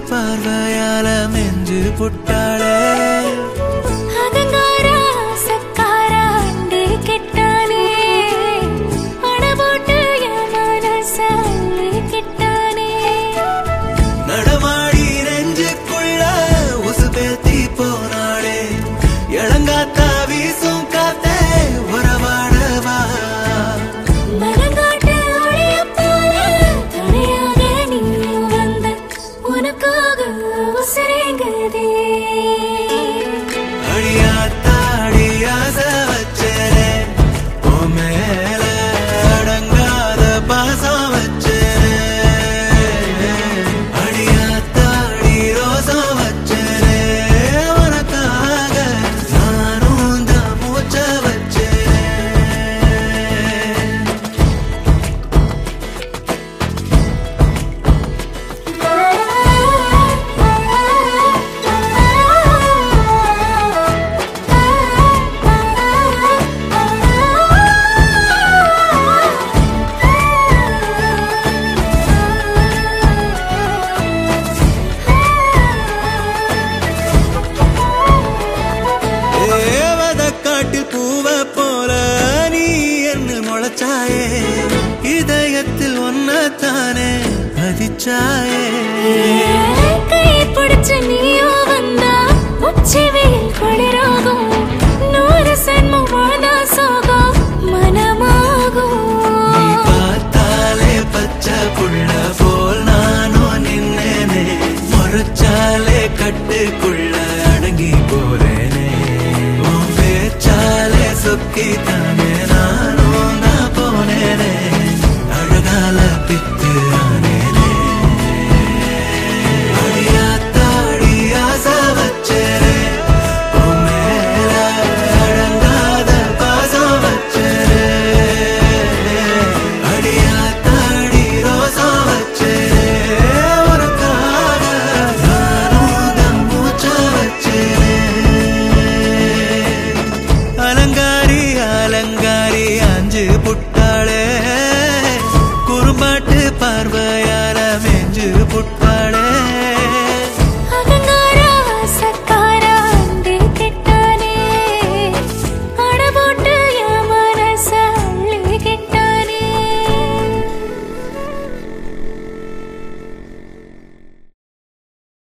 பார்வையால மெஞ்சு புட்டாளே நடமாடி நெஞ்சுக்குள்ள உசுபேத்தி போனாளே இளங்காத்தா வீசும் காத்தே உறவாடவா இதயத்தில் ஒன்னதானே பதிச்சாயே கை பிடிச்ச நீயோ வந்தா உச்சி வெயில் குளிராகும் 100 சென்மம் வாழ்ந்தா சோகம் மனமாகும் நீ பார்த்தாலே பச்சை புள்ள போல் நானும் நின்னேனே முறைச்சாலே கட்டுக்குள்ள அடங்கி போறேனே பேச்சாலே சொக்கி